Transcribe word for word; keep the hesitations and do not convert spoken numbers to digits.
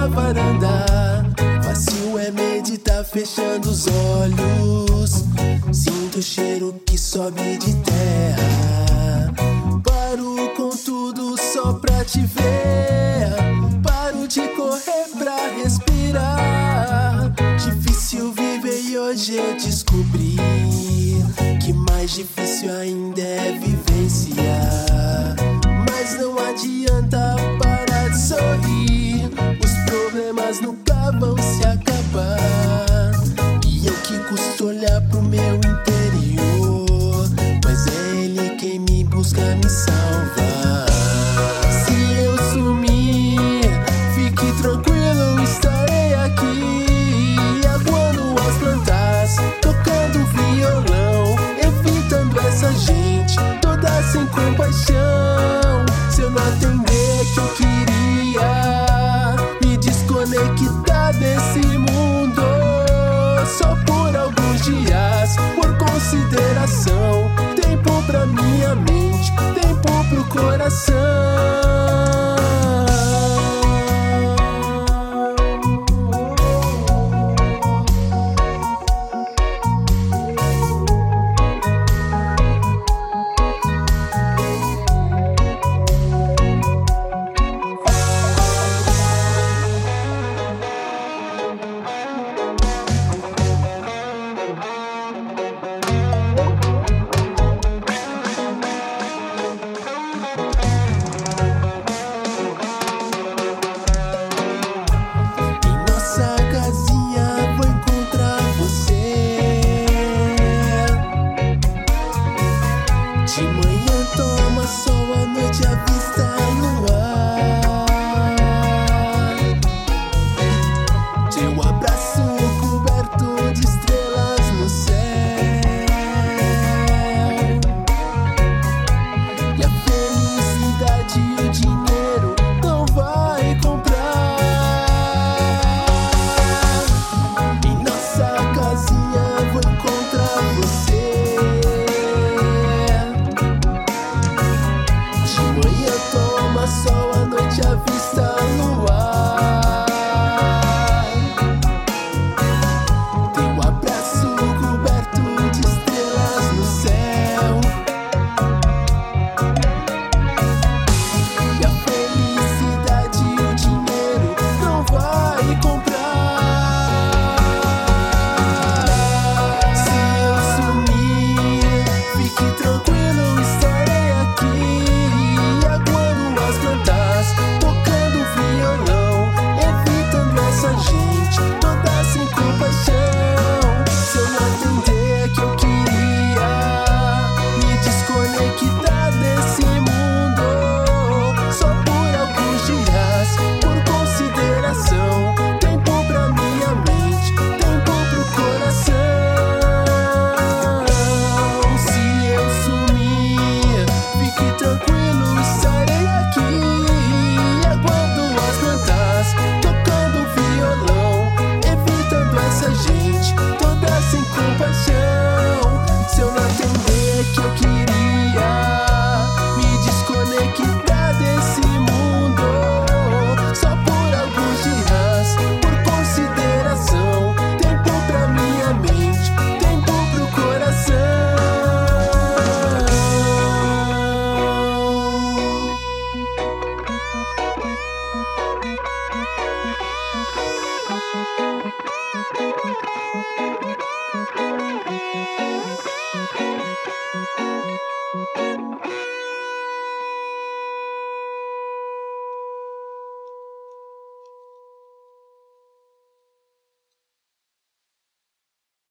na varanda. Fácil é meditar fechando os olhos. Sinto o cheiro que sobe de terra. Paro com tudo só pra te ver. Paro de correr pra respirar. Difícil viver e hoje eu descobri que mais difícil ainda é vivenciar. Mas não adianta parar de sorrir, os problemas nunca vão se acabar. E eu que custo olhar pro meu